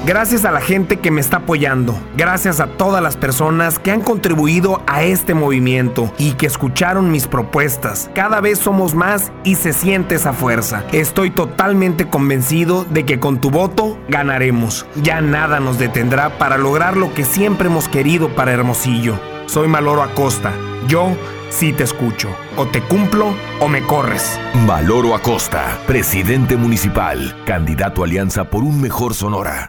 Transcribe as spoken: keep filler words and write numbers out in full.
Gracias a la gente que me está apoyando. Gracias a todas las personas que han contribuido a este movimiento y que escucharon mis propuestas. Cada vez somos más y se siente esa fuerza. Estoy totalmente convencido de que con tu voto ganaremos. Ya nada nos detendrá para lograr lo que siempre hemos querido para Hermosillo. Soy Maloro Acosta. Yo sí te escucho. O te cumplo o me corres. Maloro Acosta, presidente municipal, candidato a Alianza por un Mejor Sonora.